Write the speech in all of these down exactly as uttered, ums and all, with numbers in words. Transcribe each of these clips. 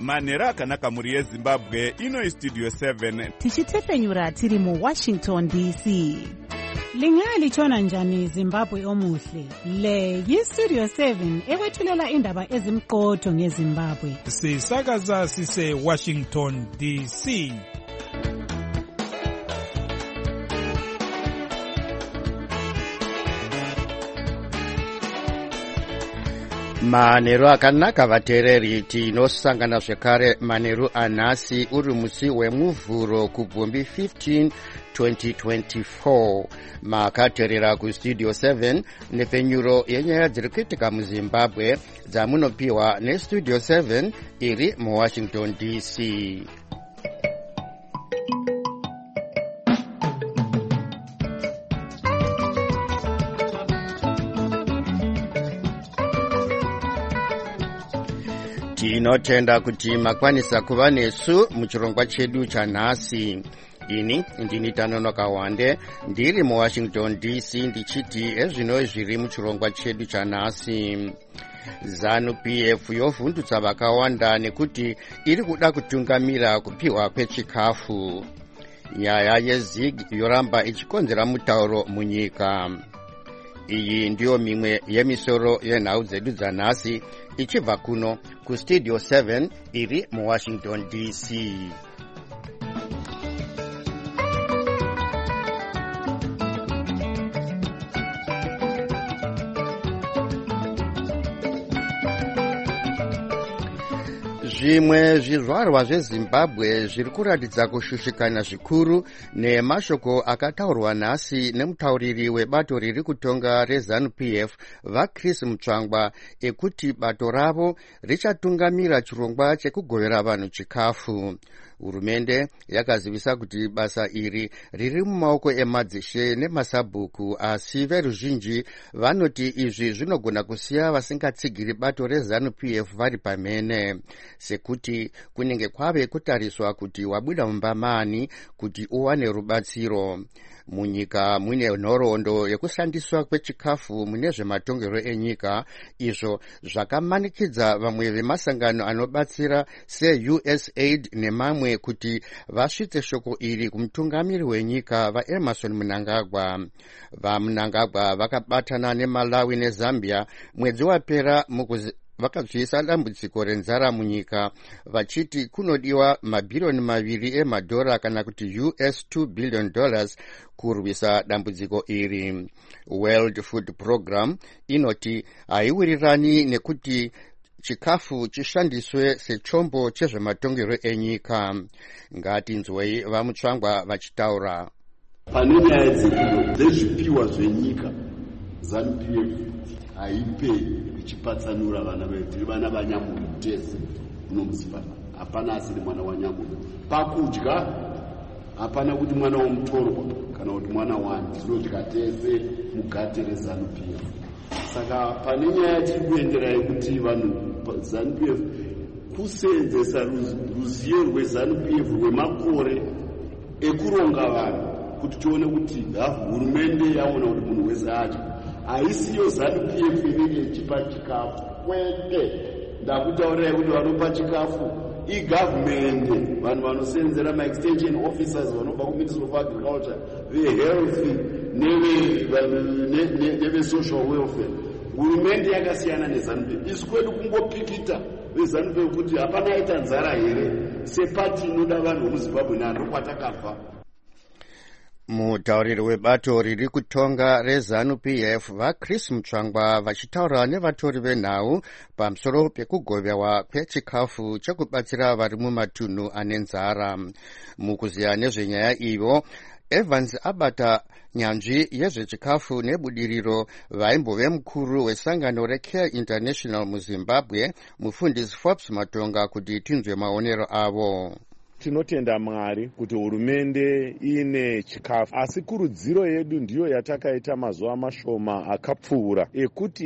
manhero akanaka mhuri yezimbabwe. Ino istudio seven tichitefenyura tiri muwashington D C. Lingalitshona njani Zimbabwe omuhle? Le yistudio seven ekwethulela indaba ezimqotho ngeZimbabwe. Sisakaza sise Washington D C. Manhero akanaka vateereri, tinosangana zvekare manhero anhasi uri musi wemuvhuro kubvumbi fifteen twenty twenty-four. Makateerera kustudio seven nepfenyuro yenyaya dziri kuitika muZimbabwe dzamunopiwa nestudio seven iri muWashington D C. Tinotenda kuti makwanisa kuva nesu muchirongwa chedu chanhasi. Ini ndini Tanonoka Wande ndiri muWashington D C ndichiti ezvino zviri muchirongwa chedu chanhasi. ZANU P F yovhundutsa vakawanda nekuti iri kuda kutungamira kupiwa kwechikafu. Nyaya yeZig yoramba ichikonzera mutauro munyika. Iyi ndiyo mimwe yemisoro yenhau dzedu dzanhasi ichibva kuno kustudio seven iri muWashington D C. Zvimwe zvizvarwa zveZimbabwe zviri kuratidza kushushikana zvikuru nemashoko akataurwa nhasi nemutauriri webato riri kutonga reZANU P F vaChris Mutsvangwa ekuti bato ravo richatungamira chirongwa chekugovera vanhu chikafu. Hurumende yakazivisa kuti basa iri riri mumaoko emadzishe nemasabhuku, asi veruzhinji vanoti izvi zvinogona kusiya vasingatsigiri bato reZANU P F vari pamene, sekuti kunenge kwave kutariswa kuti wabuda mumba mani kuti uwane rubatsiro. Munyika mune nhoroondo yekushandiswa kwechikafu mune zvematongero enyika, izvo zvakamanikidza vamwe vemasangano anobatsira seU S A I D nemamwe kuti vasvitse shoko iri kumutungamiri wenyika vaEmerson Mnangagwa. VaMnangagwa vakabatana neMalawi neZambia mwedzi wapera mukuzi vakabvisa dambudziko renzara munyika vachiti kunodiwa mabhirioni maviri emadhora kana kuti U S two billion dollars kurwisa dambudziko iri. World Food Program inoti haiwirirani nekuti chikafu chishandiswe sechombo chezvematongero enyika. Ngatinzwei vaMutsvangwa vachitaura. Pane nyaya dzezvipiwa zvenyika ZANU P F haipe ichipatsanura vana vedu, tiri vana vaNyamuri tese uno muZimbabwe. Hapana asiri mwana waNyamuri. Pakudya hapana kuti mwana womutorwa kana kuti mwana wani, tinodya tese mugate reZANU P F. Saka pane nyaya tiri kuendera yekuti vanhu ZANU P F kuseenzesa ruzivo rweZANU P F rwemakore ekuronga vanhu kuti tione kuti hurumende yaona kuti munhu wese adya. Haisiyo ZANU P F inenge ichipa chikafu kwete. Ndakutaurira kuti vanopa chikafu igavhumende, vanhu vanoseenzera ma-extension officers vanobva kuMinistry of Agriculture, vehealth neve-social welfare. Hurumende yakasiyana neZANU P F. Isu kwedu kungopikita veZANU P F kuti hapana aita nzara here, sepati inoda vanhu vemuZimbabwe nando kwatakabva. Mutauriri webato riri kutonga reZANU P F vaChris Mutsvangwa vachitaura nevatori venhau pamusoro pekugoverwa kwechikafu chekubatsira vari mumatunhu ane nzara. Mukuziya nezvenyaya iyo, Evans abata nyanzvi yezvechikafu nebudiriro vaimbove mukuru wesangano reCare International muZimbabwe, mufundisi Forbes Matonga, kuti tinzwe maonero avo. tinotenda Mwari kuti hurumende ine chikafu, asi kurudziro yedu ndiyo yatakaita mazuva mashoma akapfuura ekuti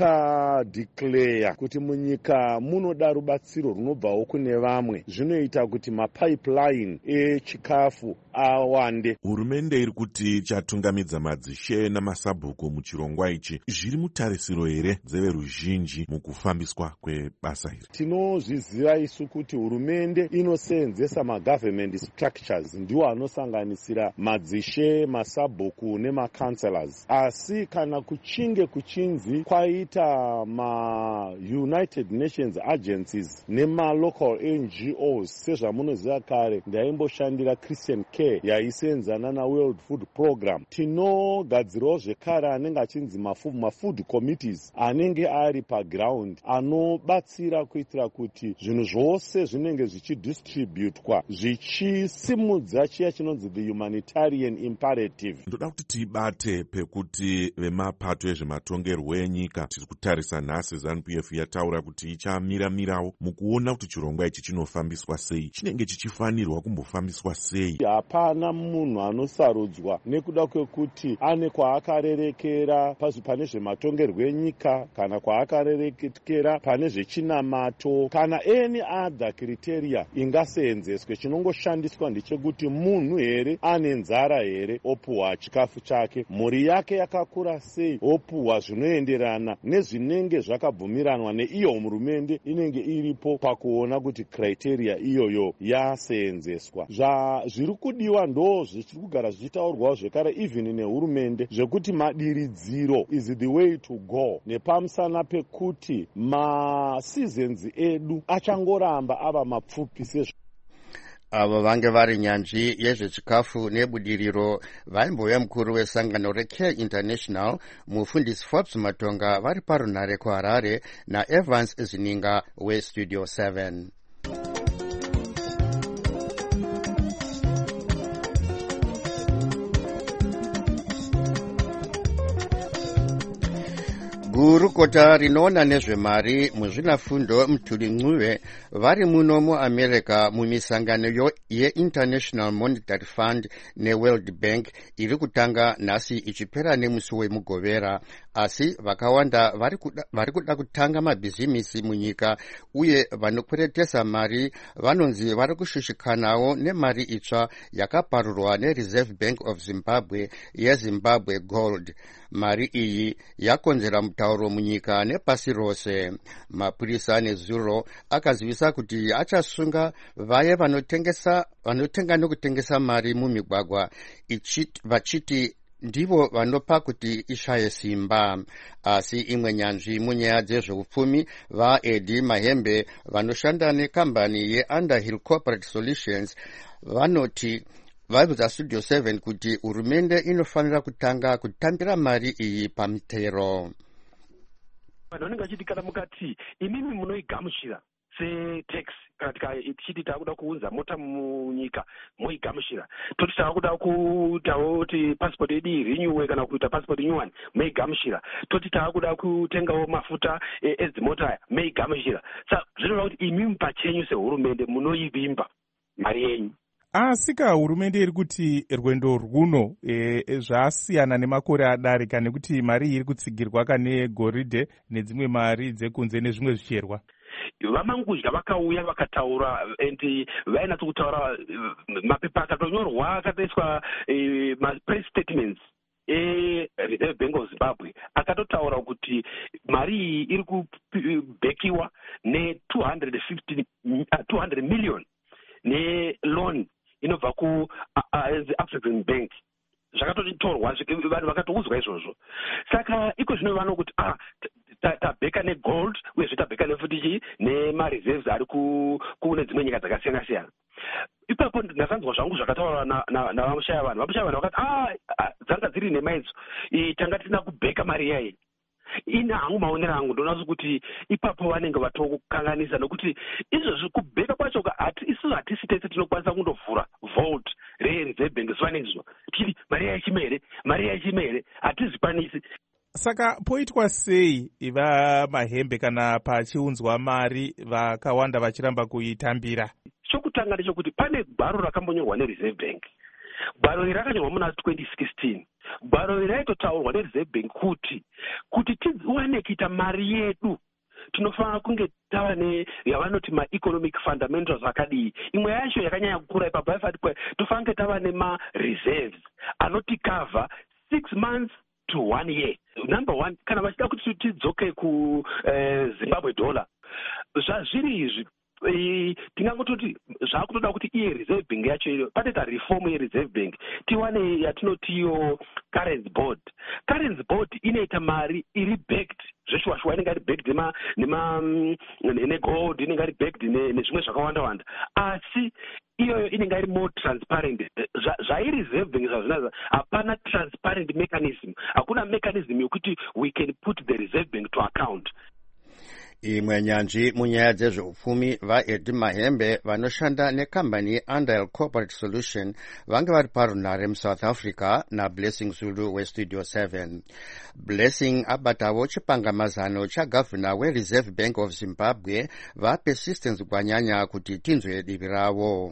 ikadeclare kuti munyika munoda rubatsiro runobvawo kune vamwe, zvinoita kuti mapipeline echikafu awande. Hurumende iri kuti chatungamidza madzishe namasabhuku muchirongwa ichi zviri mutarisiro here dzeveruzhinji mukufambiswa kwebasa iri? Tinozviziva isu kuti hurumende inoseenzesa magovernment structures, ndiwo anosanganisira madzishe, masabhuku nemacounselors. Asi kana kuchinge kuchinzi kwaita ma-United Nations agencies nema-local N G Os, sezvamunoziva kare ndaimboshandira Christian Care yaisenzana na-World Food Program, tinogadzirawo zvekare anenge achinzi mafood committees anenge ari paground anobatsira kuitira kuti zvinhu zvose zvinenge zvichidistributwa zvichisimudza chiya chinonzi the humanitarian imperative. Ndoda kuti tibate pekuti vemapato ezvematongerwo enyika tiri kutarisa nhasi ZANU P F yataura kuti ichamira-mirawo mukuona kuti chirongwa ichi chinofambiswa sei, chinenge chichifanirwa kumbofambiswa sei. Hapana munhu anosarudzwa nekuda kwekuti ane kwaakarerekera pane zvematongerwo enyika kana kwaakarerekera pane zvechinamato kana any other criteria ingaseenzeswe. Chinongoshandiswa ndechekuti munhu here ane nzara here opuhwa chikafu chake, mhuri yake yakakura sei opuhwa zvinoenderana nezvinenge zvakabvumiranwa neiyo hurumende inenge iripo pakuona kuti criteria iyoyo yaseenzeswa. Zviri kudiwa ndo zvichiri kugara zvichitaurwawo zvekare even nehurumende zvekuti madiridziro is the way to go, nepamusana pekuti maseasons edu achangoramba ava mapfupi sezvo. Avo vange vari nyanzvi yezvechikafu nebudiriro vaimbouya mukuru wesangano reCare International mufundisi Forbes Matonga vari parunhare kuHarare naEvans Zininga weStudio seven. Gurukota rinoona nezvemari muzvinafundo Mthuli Ncube vari muno muAmerica mumisangano yeInternational Monetary Fund neWorld Bank iri kutanga nhasi ichipera nemusi wemugovera, asi vakawanda vari kuda kutanga mabhizimisi munyika uye vanokweretesa mari vanonzi vari kushushikanawo nemari itsva yakaparurwa neReserve Bank of Zimbabwe yeZimbabwe Gold. Mari iyi yakonzera mutauro munyika nepasi rose. Mapurisa nezuro akazivisa kuti achasunga vaye vanotengesa vanotenga nokutengesa mari mumigwagwa vachiti ndivo vanopa kuti ishaye simba. Asi imwe nyanzvi munyaya dzezveupfumi vaEddie Mahembe vanoshanda nekambani yeUnderhill Corporate Solutions vanoti vaibvudza Studio seven kuti hurumende inofanira kutanga kutambira mari iyi pamutero. Vanhu vanenge vachiti kana mukati imimi munoigamuchira setax kana tichiti taakuda kuunza mota munyika moigamuchira, toti taakuda kuitawo kuti passport yedu irenyuwe kana kuita passport nyuwani moigamuchira, toti taakuda kutengawo mafuta edzimota moigamuchira. Saka zvinova kuti imimi pachenyu sehurumende munoivimba mari yenyu. Asika hurumende iri kuti rwendo rwuno e, zvasiyana nemakore adarika nekuti mari iri kutsigirwa kane goridhe nedzimwe mari dzekunze nezvimwe zvicherwa. Vamangudya vakauya vakataura and vainatsa kutaura mapepa akatonyorwa akatoiswa e, ma-press statements eReserve Bank of Zimbabwe akatotaura kuti mari iyi iri kubhekiwa ne two hundred million ne-loan inobva kuAfrican Bank. Zvakatotorwa vanhu vakatoudzwa izvozvo. Saka iko zvino vano kuti ah tabheka negold uyezve tabheka nefuti nemareserves ari kune dzimwe nyika dzakasiyana siyana. Ipapo ndasanzwa zvangu zvakataurwa navamushaya vanhu. Vamushaya vanhu vakati ah dzanga dziri nhema idzo tanga tisina kubheka mari yayi. Ina hangu maonero angu ndoona kuti ipapo vanenge vatokukanganisa nokuti izvozvi kubheka kwacho hati isusu hatisi tese tinokwanisa kundovhura vault reReserve Bank zivanengizwa tiri mari yachimere mari yachimere hatizikwanisi. Saka poitwa sei iva Mahembe kana pachiunzwa mari vakawanda vachiramba kuitambira? chokutanga ndechekuti pane gwaro rakambonyorwa nereserve bank. Gwaro iri rakanyorwa muna twenty sixteen. Gwaro iri raitotaurwa nereserve bank kuti kuti tiwane kuita mari yedu tinofanira kunge tava neyavanoti ma-economic fundamentals akadii. Imwe yacho yakanyanya kukura ipapo yaifati tofanira kunge tava nema-reserves anoti cover six months to one year. Number one, kana vachida kuti tidzoke kuZimbabwe dollar, zvazviri izvi tingangototi zvakutoda kuti iye reserve bank yacho patoita reform yereserve bank tiwane yatinotiyo currency board. Currency board inoita mari iri backed zveshwashwa, inenge iri backed nema nema negold, inenge iri backed nezvimwe zvakawanda wanda, asi iyoyo inenge iri more transparent. Zvairi reserve bank zvazvinaza hapana transparent mechanism, hakuna mechanism yokuti we can put the reserve bank to account. Imwe nyanzvi munyaya dzezveupfumi vaEdhi Mahembe vanoshanda nekambani yeAndile Corporate Solution vange vari parunhare muSouth Africa naBlessing Zulu weStudio seven. Blessing abatavo chipangamazano chagavhuna weReserve Bank of Zimbabwe vaPersistence Gwanyanya kuti tinzwe divi ravo.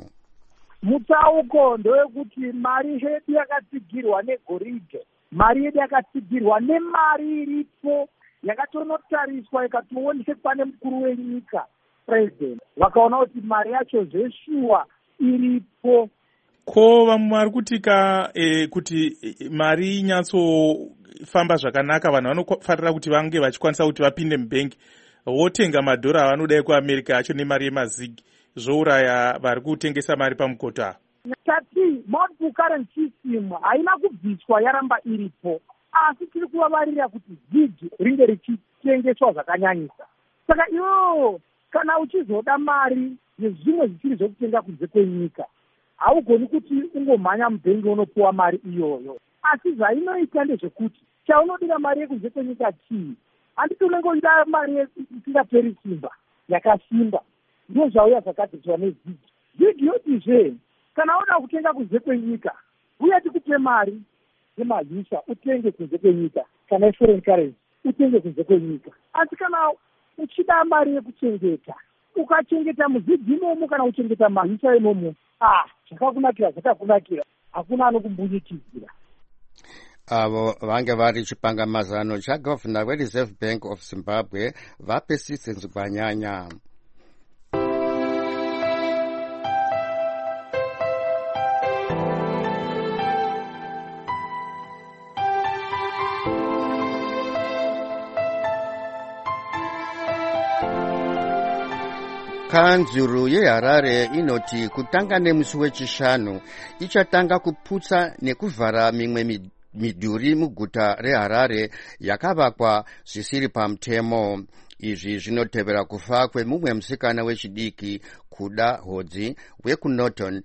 Mutsauko ndewekuti mari yedu yakatsigirwa negoridhe, mari yedu yakatsigirwa nemari iripo yakatonotariswa ikatoonekwa pane mukuru wenyika president, vakaona kuti mari yacho zveshuwa iripo. Ko vamwe vari kutika eh, kuti mari inyatsofamba zvakanaka vanhu vanofanira kuti vange vachikwanisa kuti vapinde mubhengi votenga madhora avanoda kuAmerica acho nemari yemazigi zvouraya vari kutengesa mari pamukota. Tati multiple currency system haina kubviswa, yaramba iripo, asi tiri kuvavarira kuti zigi ringe richitengeswa zvakanyanyisa. Saka iwo kana uchizoda mari nezvimwe zvichiri zvokutenga kunze kwenyika, haugoni kuti ungomhanya mubhengi unopuwa mari iyoyo. Asi zvainoita ndezvekuti chaunodira mari yekunze kwenyika chii, handiti unenge uchida mari isingaperi simba yakasimba, ndio zvauya zvakadziswa nezigi. Zigi yotizve kana uda kutenga kunze kwenyika uya tikupe mari yemahisa utenge kunze kwenyika, kana foreign currency utenge kunze kwenyika. Asi kana uchida mari yekuchengeta ukachengeta muzigi imomo kana kuchengeta mahisa imomo, ah zvakakunakira zvakakunakira, hakuna anokumbunyikidzira. Avo vange vari chipangamazano chagavhuna weReserve Bank of Zimbabwe vaPersistence Gwanyanya. Kanzuru yeHarare inoti kutanga nemusi wechishanu ichatanga kuputsa nekuvhara mimwe midhuri muguta reHarare yakavakwa zvisiri pamutemo. Izvi zvinotevera kufa kwemumwe musikana wechidiki Kuda Hodzi wekuNorton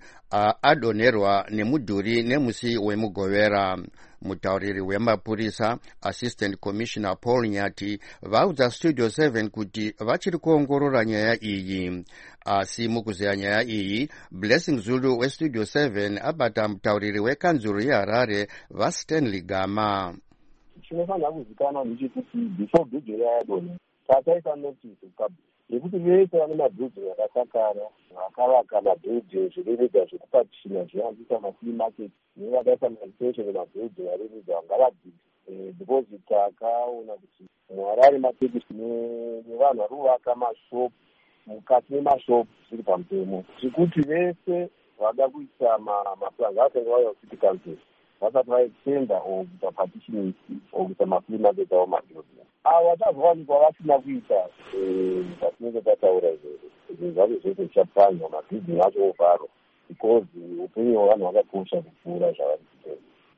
adonerwa nemudhuri nemusi wemugovera. Mutauriri wemapurisa Assistant Commissioner Paul Nyati vaudza Studio seven kuti vachiri kuongorora nyaya iyi. Asi mukuzeya nyaya iyi, Blessing Zulu weStudio seven abata mutauriri wekanzuru yeHarare vaStanley Gama. Chinofanira kuzikanwa ndechekuti before bridge yadonha tataita notice kabisa yekuti vese vane mabridge akasakara vakavaka mabridge zvirimidza zvekupatishina zvinovandisa mafree market nevakaisa maextension emabridge varimidza ngavadzidze deposit akaona kuti muHarare matekisi nevanhu vari kuvaka mashopu mukati memashopu zviri pamutemo, zvekuti vese vada kuisa maplanga atenga vauya kucity council vasati vaextenda or kuita partitioning or kuita mafree market avo madhorobha. Avo vachazowanikwa vasina kuita zvatinenge tataura izvozvo zvacho zvese zvichapfanywa, mabhizinesi acho ovharwa because upenyu hwevanhu hwakakosha kupfuura zvavari kuita.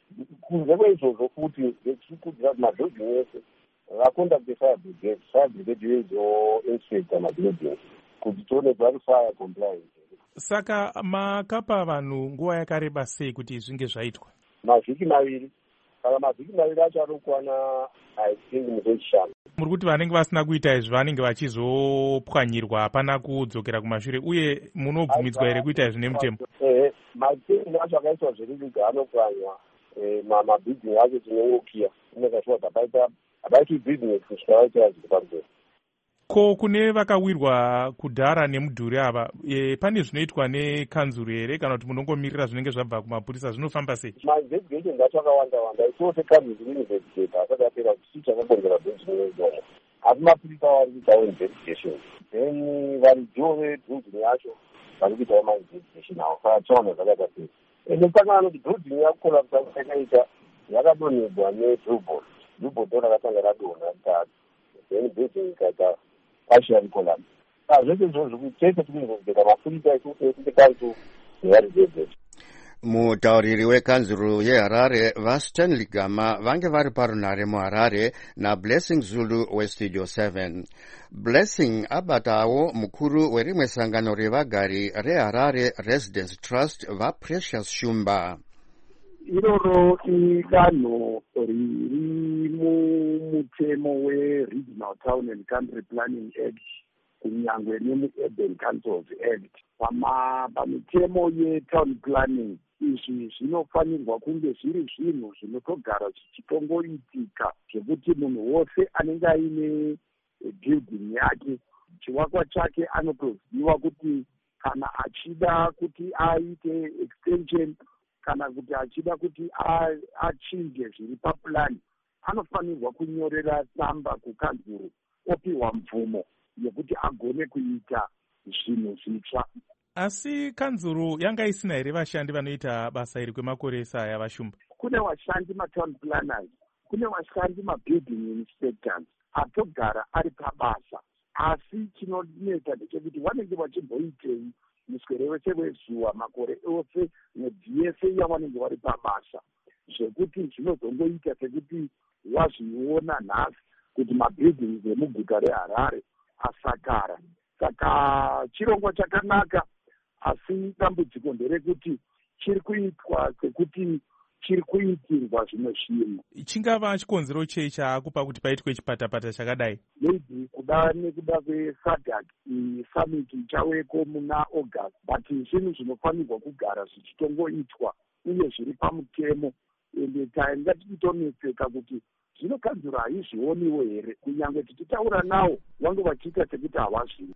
Kunze kweizvozvo futi zvirikukudzira kuti madhorobha ese vakondakte fire brigade, fire brigade yoinspector madhorobha kuti tione vari fire compliance. Saka makapa vanhu nguva yakareba sei kuti zvinge zvaitwa? Mavhiki maviri. Saka mavhiki maviri acho ari kukwana I think musi wechishanu. Muri kuti vanenge vasina kuita izvi vanenge vachizopwanyirwa, hapana kudzokera kumashure, uye munobvumidzwa here kuita izvi nemutemo? Ehe, mateni acho akaiswa zviriviga anopwanywa, mabhizinesi acho tinongokiya inenge shuwa kuti hapaiti bhizinesi kusvika vaitira zviri pamusoro. Ko kune vakawirwa kudhara nemudhuri ava, e, pane zvinoitwa nekanzuru here kana kuti munongomirira zvinenge zvabva kumapurisa, zvinofamba sei? Mainvestigation acho akawanda wanda isote kanzuru investigate asati apera kuti chii chakakonzera bhedzinezona, asi mapurisa vari kuitawo investigation, then vari jove bhedzingi yacho vari kuitawo mainvestigation avo saka chaona zvakaita sei. Ende saka anoti bhedzingi yakukolapsa yakaita yakadonhedzwa nebillboard, billboard ndo rakatanga radonha mukati, then bhedzingi ikaita partially collapse. Ah, zvese izvozvo kutese tikuinvestigata mapurisa ekuti kanzuru nevari jeve. Mutauriri wekanzuru yeHarare vaStanley Gama vange vari parunhare muHarare naBlessing Zulu weStudio seven. Blessing abatawo mukuru werimwe sangano revagari reHarare Residence Trust vaPrecious Shumba. Iroro idanho riri mumutemo weRegional Town and Country Planning Act kunyangwe nemu-Urban Councils Act. Pamitemo ye-town planning izvi zvinofanirwa kunge zviri zvinhu zvinotogara zvichitongoitika zvekuti munhu wose anenge aine building yake chivakwa chake anotoziva kuti kana achida kuti aite extension kana kuti achida kuti achinje zviri papulani anofanirwa kunyorera tsamba kukanzuru opiwa mvumo yekuti agone kuita zvinhu zvitsva. Asi kanzuru yanga isina here vashandi vanoita basa iri kwemakore esaya vashumba? Kune vashandi matown planners, kune vashandi mabuilding inspectors atogara ari pabasa, asi chinoneta ndechekuti vanenge vachimboitei muswere wese wezuva makore ose mwedzi yese yavanenge vari pabasa, zvekuti zvinozongoita sekuti wazviona nhasi kuti mabuildings emuguta reHarare asakara. Saka chirongwa chakanaka, asi dambudziko nderekuti chiri kuitwa sekuti chiri kuitirwa zvimwe zvinhu. Chingava chikonzero chei chaakupa kuti paitwe chipatapata chakadai? Maybe kuda nekuda kweSADC summit ichaweko muna August, but zvinhu zvinofanirwa kugara zvichitongoitwa uye zviri pamutemo, ende taenda tichitonetseka kuti zvinokanzura haizvioniwo here, kunyange tichitaura nawo vange vachiita sekuti havazvini.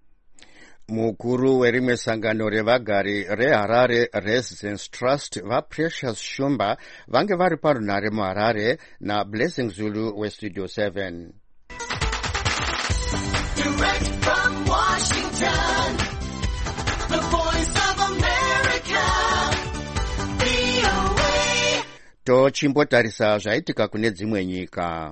Mukuru werimwe sangano revagari reHarare Residence Trust vaPrecious Shumba vange vari parunhare muHarare naBlessing Zulu weStudio seven. Direct from Washington, the voice of America, V O A. Tochimbotarisa zvaitika kune dzimwe nyika.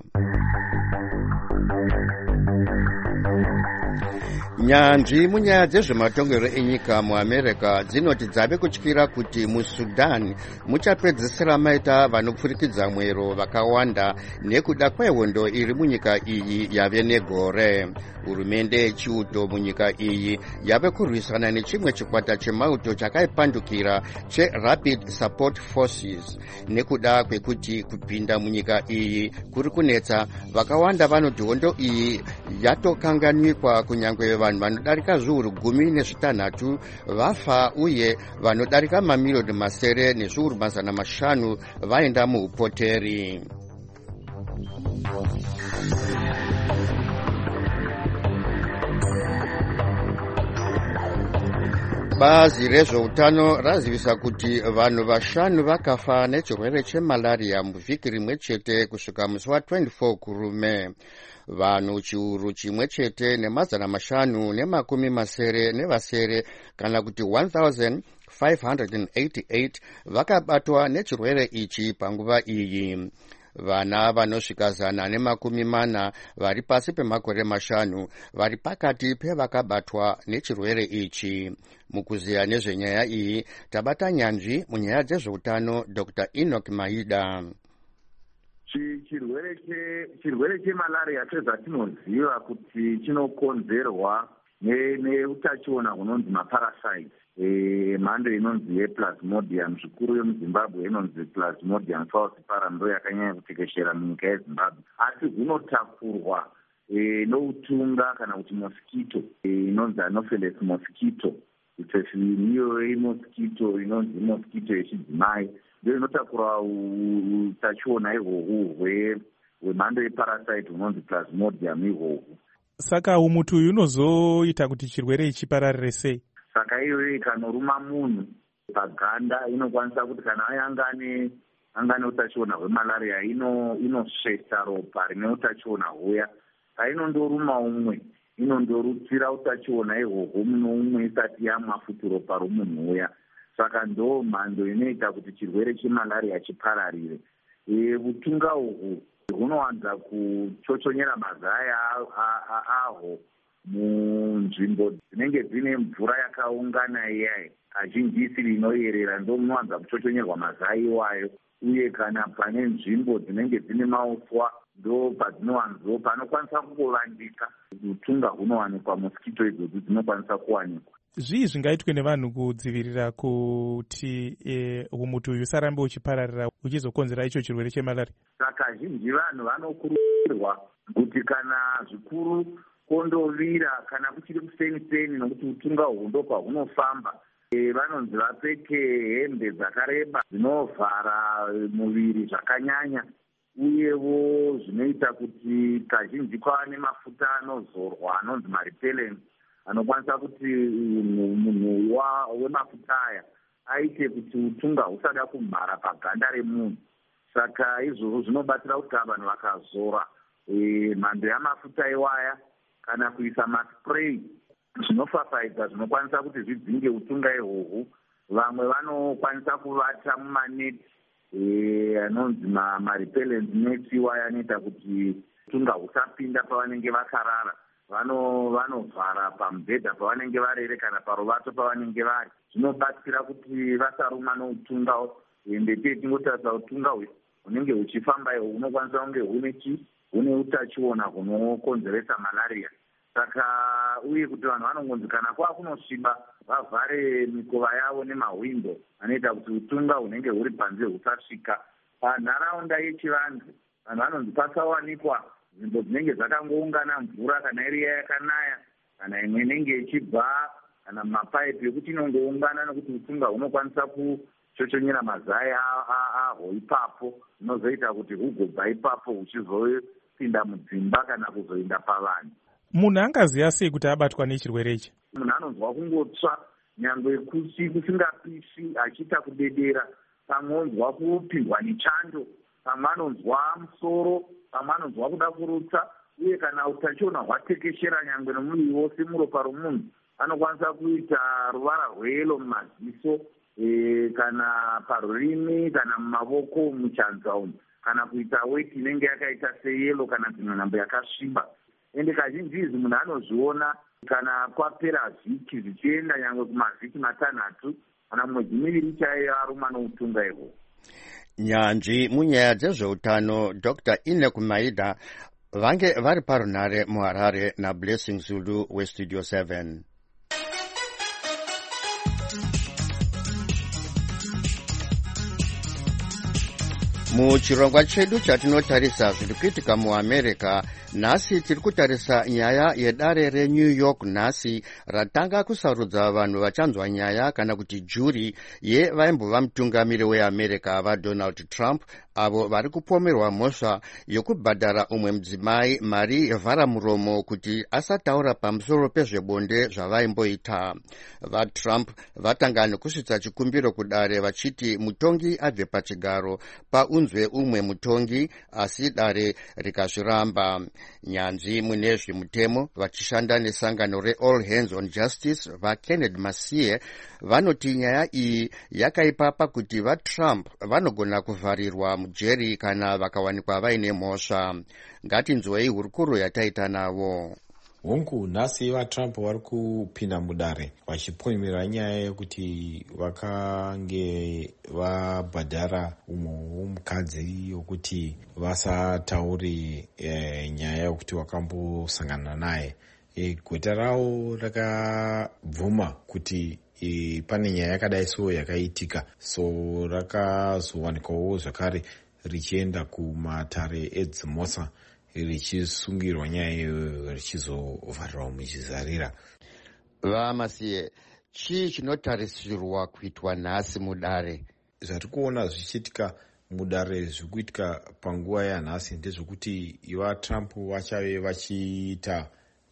Nyanzvi munyaya dzezvematongero enyika muAmerica dzinoti dzave kutyira kuti muSudan muchapedzisira maita vanopfurikidza mwero vakawanda nekuda kwehondo iri munyika iyi yave negore. Hurumende yechiuto munyika iyi yave kurwisana nechimwe chikwata chemauto chakaipandukira cheRapid Support Forces nekuda kwekuti kupinda munyika iyi kuri kunetsa. Vakawanda vanoti hondo iyi yatokanganwikwa, kunyangwe vanhu vanodarika zviuru gumi nezvitanhatu vafa uye vanodarika mamiliyoni masere nezviuru mazana mashanu vaenda muupoteri. Bazi rezveutano razivisa kuti vanhu vashanu vakafa nechirwere chemalaria muvhiki rimwe chete kusvika musi wa24 kurume. Vanhu chiuru chimwe chete nemazana mashanu nemakumi masere nevasere kana kuti one thousand five hundred eighty-eight vakabatwa nechirwere ichi panguva iyi. Vana vanosvika zana nemakumi mana vari pasi pemakore mashanu vari pakati pevakabatwa nechirwere ichi. Mukuziya nezvenyaya iyi tabata nyanzvi munyaya dzezveutano Doctor Enoch Maida. Chirwere chemalaria chezvatinoziva kuti chinokonzerwa neutachiona hunonzi maparasites, mhando inonzi yePlasmodium, zvikuru yemuZimbabwe inonzi Plasmodium falciparum, ndo yakanyanya kutekeshera munyika yeZimbabwe, asi hunotakurwa noutunga kana kuti mosquito inonzi Anopheles mosquito. Niyo mosquito inonzi mosquito yechidzimai ndio inotakura utachiona ihwohwo hwemhando yeparasite hunonzi Plasmodium ihwohwo. Saka umuti uyu unozoita kuti chirwere ichi pararire sei? Saka iyoyo ikanoruma munhu paganda inokwanisa kuti kana ayangane angane utachiona hwemalaria ino inosveta ropa rine utachiona huya. Painondoruma umwe inondorutsira utachiona ihwohwo muno umwe isati yamwa futi ropa romunhu uya. Saka ndo mhando inoita kuti chirwere chemalaria chipararire. Utunga uhwu hunowanza kuchochonyera mazai ahwo munzvimbo dzinenge dzine mvura yakaungana iyai, azhinji isiri inoyerera, ndo munowanza kuchochonyerwa mazai iwayo. Uye kana pane nzvimbo dzinenge dzine mauswa ndo padzinowanzo panokwanisa kuvandika utunga hunowanikwa, moskito idzodzo dzinokwanisa kuwanikwa. Zvii zvingaitwe nevanhu kudzivirira kuti umuti uyu usarambe uchipararira uchizokonzera icho chirwere chemalaria? Saka zhinji vanhu vanokurudzirwa kuti kana zvikuru kondovira kana kuchiri kuseni-seni, nokuti utunga uhu ndo pahunofamba, vanonzi vapfeke hembe dzakareba dzinovhara muviri zvakanyanya, uyewo zvinoita kuti kazhinji kwava nemafuta anozorwa anonzi marepellents anokwanisa kuti munhu wemafuta aya aite kuti utunga husada kumhara paganda remunhu. Saka izvozvo zvinobatsira kuti vanhu vakazora mhando yamafuta iwaya kana kuisa maspray zvinofafaidza zvinokwanisa kuti zvidzinge utunga ihwohwo. Vamwe vanokwanisa kuvata mumaneti anonzi marepellent neti iwaya anoita kuti utunga husapinda pavanenge vakarara. Vanovhara pamubhedha pavanenge varere kana parovato pavanenge vari. Zvinobatsira kuti vasarumwa noutunga. Ende tiye tingotarisa utunga hunenge huchifamba ihwo hunokwanisa kunge hune utachiona hunokonzeresa malaria. Saka uye kuti vanhu vanongonzi kana kwava kunosviba vavhare mikova yavo nemahwindo anoita kuti utunga hunenge huri panze husasvika. Panharaunda yechivanhu vanhu vanonzi pasawanikwa nzvimbo dzinenge dzakangoungana mvura, kana iriya yakanaya, kana imwe inenge ichibva, kana mapaipi ekuti inongoungana, nokuti utunga hunokwanisa kuchochonyera mazai ahwo ipapo, zvinozoita kuti hugobva ipapo huchizopinda mudzimba kana kuzoenda pavanhu. Munhu angaziva sei kuti abatwa nechirwere ichi? Munhu anonzwa kungotsva nyangwe kusingapishi, achiita kudedera, pamwe onzwa kupindwa nechando, pamwe anonzwa musoro, pamwe anonzwa kuda kurutsa, uye kana utachiona hwatekeshera nyangwe nomuviri wose muropa romunhu, anokwanisa kuita ruvara rweyelo mumaziso, e, kana parurimi, kana mumavoko, muchanza umu, kana kuita weti inenge yakaita seyelo kana dzimwe nhambo yakasviba. Ende kazhinji izvi munhu anozviona kana kwapera vhiki zvichienda nyangwe kumavhiki matanhatu kana mwedzi miviri chaiyo arumwa noutunga ihwo. Nyanzvi munyaya dzezveutano Doctor Enoch Maida vange vari parunare muHarare naBlessing Zulu weStudio seven. Muchirongwa chedu chatinotarisa zviri kuitika muAmerica, nhasi tiri kutarisa nyaya yedare reNew York nhasi ratanga kusarudza vanhu vachanzwa nyaya kana kuti juri yevaimbova mutungamiri weAmerica vaDonald Trump, avo vari kupomerwa mhosva yokubhadhara umwe mudzimai mari yevharamuromo kuti asataura pamusoro pezvebonde zvavaimboita. VaTrump vatanga nekusvitsa chikumbiro kudare vachiti mutongi abve pachigaro paunzwe umwe mutongi, asi dare rikazviramba. Nyanzvi mune zvemutemo vachishanda nesangano reAll Hands on Justice vaKenneth Masie vanoti nyaya iyi yakaipa pakuti vaTrump vanogona kuvharirwa mujeri kana vakawanikwa vaine mhosva. Ngatinzwei hurukuro yataita navo. Hongu nhasi vaTrump vari kupinda mudare vachipomerera nyaya yekuti vakange vabhadhara umwe womukadzi yokuti vasataure e, nyaya yokuti vakambosangana naye. E, gweta ravo rakabvuma kuti e, pane nyaya yakadai so yakaitika, so rakazowanikwawo zvakare richienda kumatare edzimotsa richisungirwa nyaya iyoyo richizovharirwa muchizarira. Vamasiye, chii chinotarisirwa kuitwa nhasi mudare? Zvati kuona zvichiitika mudare zviri kuitika panguva yanhasi ndezvokuti vaTrump vachave vachiita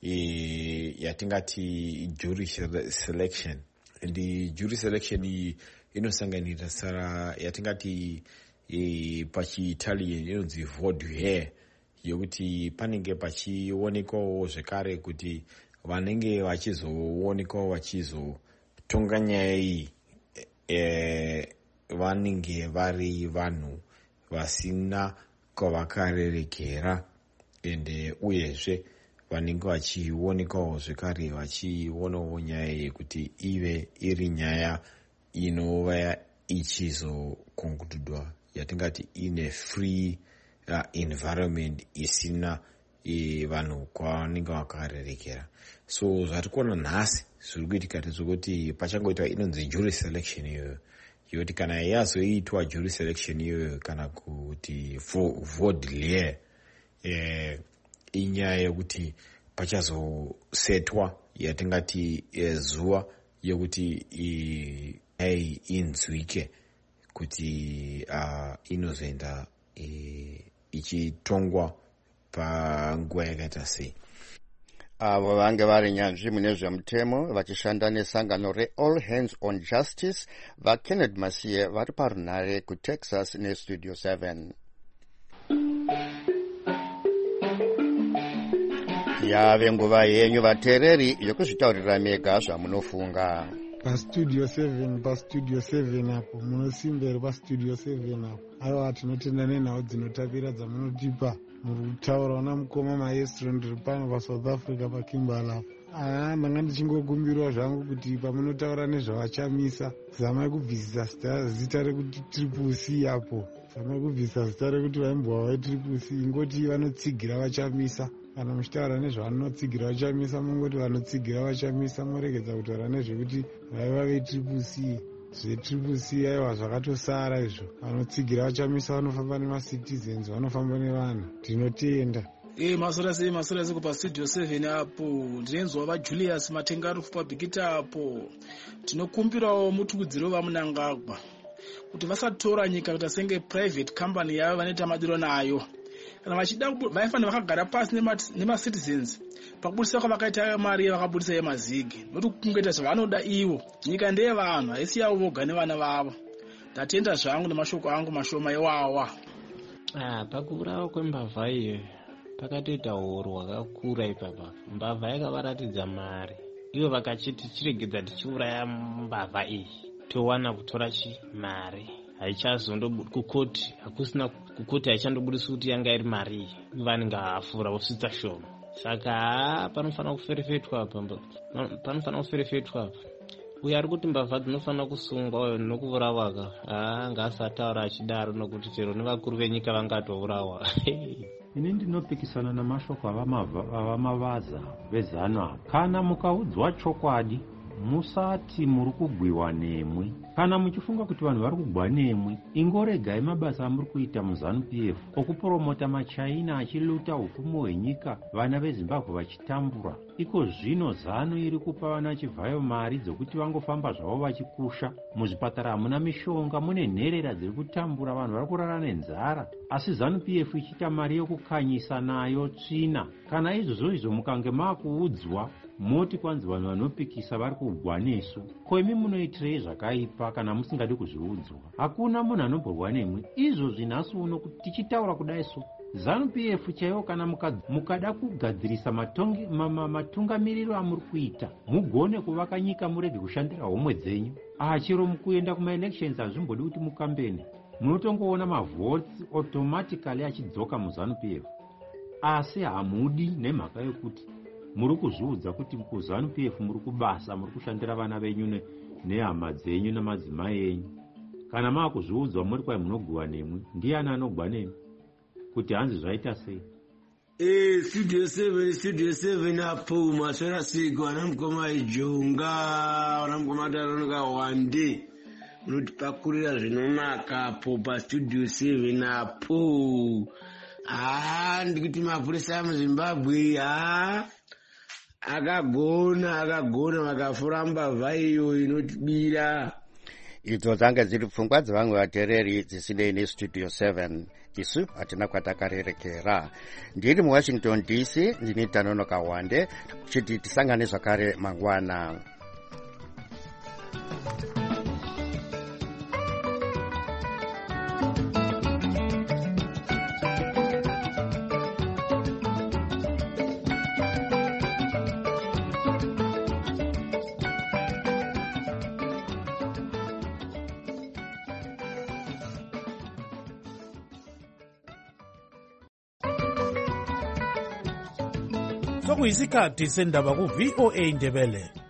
e, yatingati jury selection. And jury selection iyi inosanganira sara yatingati e, pachiitalian inonzi voir yokuti panenge pachionekwawo zvekare kuti vanenge vachizoonekwawo vachizotonga nyaya iyi e, vanenge vari vanhu vasina kwavakarerekera ende uyezve vanenge vachionekwawo zvekare vachionawo nyaya yekuti ive iri nyaya inova ichizokonkududwa yatingati ine free uh, environment isina e, vanhu kwavanenge vakarerekera. So zvati kuona nhasi zviri kuitika ndezvekuti pachangoitwa inonzi jury selection iyoyo yoti kana yazoitwa jury selection iyoyo kana kuti vaudelier eh, inyaya yekuti pachazosetwa yatingati eh, zuva yekuti nyaya inzwike kuti uh, inozoenda eh, ichitongwa panguva yakaita sei. Avo vange vari nyanzvi mune zvemutemo vachishanda nesangano reAll Hands on Justice vaKenneth Masiye vari parunare kuTexas nestudio seven. Yave nguva yenyu vateereri yokuzvitaurira mega zvamunofunga. pastudio seven pastudio seven apo munosimberi pastudio seven apo aiwa tinotenda nenhau dzinotapira dzamunotipa muri kutaura ona mukoma maestro ndiri pano pasouth africa pakimberley apo. aa ndanga ndichingokumbirwa zvangu kuti pamunotaura nezvavachamisa zamai kubvisisa zita rekuti triple C apo zamai kubvisisa zita rekuti vaimbova vetriple C ingoti vanotsigira vachamisa. Kana muchitaura nezvavanotsigira vachamisa mungoti vanotsigira vachamisa muregedza kutaura nezvekuti vaiva vetriple C. Zvetriple C aiwa zvakatosara izvo. Vanotsigira vachamisa vanofamba nemacitizens vanofamba nevanhu. Tinotenda. Eh masora sei masora sei kupa studio seven apo ndinenzwa va Julius Matengarufu pabhikita apo. Tinokumbirawo mutukudziro vamunangagwa kuti vasatora nyika kuti senge private company yavo vanoita madiro nayo. Kana vachida vaifanira vakagara pasi nemacitizens pakubudisa kwavakaita mari vakabudisa yemazigi nokuti kungoita zvavanoda ivo. Nyika ndeyevanhu haisi yavo voga nevana vavo. Ndatenda zvangu nemashoko angu mashoma iwawa. Ah, pakurawa kwembavha iyo pakatoita horo hwakakura ipapa. Mbavha yakavaratidza mari ivo vakachiti chiregedza tichiuraya mbavha iyi towana kutora chi mari haichazondo kukoti hakusina kukoti haichandobudisa kuti yanga iri mari vanenge hafura vosvitsa shoma. Saka panofanira kuferefetwa panofanira kuferefetwa apa uyo ari kuti mbavha dzinofanira kusungwa nokuurawa aa ngaasataura achidaro nokuti chero nevakuru venyika vangatourawa. Ini ndinopikisana namashoko avamavaza vezano apa. Kana mukaudzwa chokwadi musati muri kugwiwa nemwe. Kana muchifunga kuti vanhu vari kugwa nemwe, ingoregai mabasa amuri kuita muzanu P F okupromota machaina achiluta upfumi hwenyika vana veZimbabwe vachitambura. Iko zvino zano iri kupa vana chivhayo mari dzokuti vangofamba zvavo vachikusha. Muzvipatara hamuna mishonga, mune nherera dziri kutambura, vanhu vari kurara nenzara. Asi zanu P F ichiita mari yokukanyisa nayo tsvina. Kana izvozvo izvo mukange makuudzwa moti kwanzi vanhu vanopikisa vari kugwa nesu. Ko imi munoitirei zvakaipa kana musingadi kuzviudzwa? Hakuna munhu anomborwa nemwe. Izvo zvinhasi uno kuti tichitaura kudai so zanu P F chaiwo kana mukada kugadzirisa matungamiriro amuri kuita mugone kuvaka nyika murege kushandira homwe dzenyu. Aha chero mukuenda kumaelections hazvimbodi kuti mukambeni munotongoona mavotes automatically achidzoka muzanu P F. Asi hamudi nemhaka yokuti muri kuzviudza kuti kuzanu P F muri kubasa muri kushandira vana venyu nehama dzenyu nemadzimai enyu. Kana maakuzviudzwa muri kwai munogwa nemwe, ndiani anogwa nemi kuti hanzi zvaita sei? Eh studio seven studio seven apo masora sigo anamukoma ijonga anamukoma taronoka wande unotipakurira zvinonaka apo pa studio seven apo. Ah ndikuti mapurisa muZimbabwe ah akagona akagona makafura mbavha iyo inotibira. Idzo dzanga dziri pfungwa dzevamwe vateereri dzisinei nestudio seven. isu hatina kwatakarerekera. Ndiri muwashington D C ndini Tanono Kawande kuti tisangane zvakare mangwana. Sokuyisikhathi sendaba ku V O A Ndebele.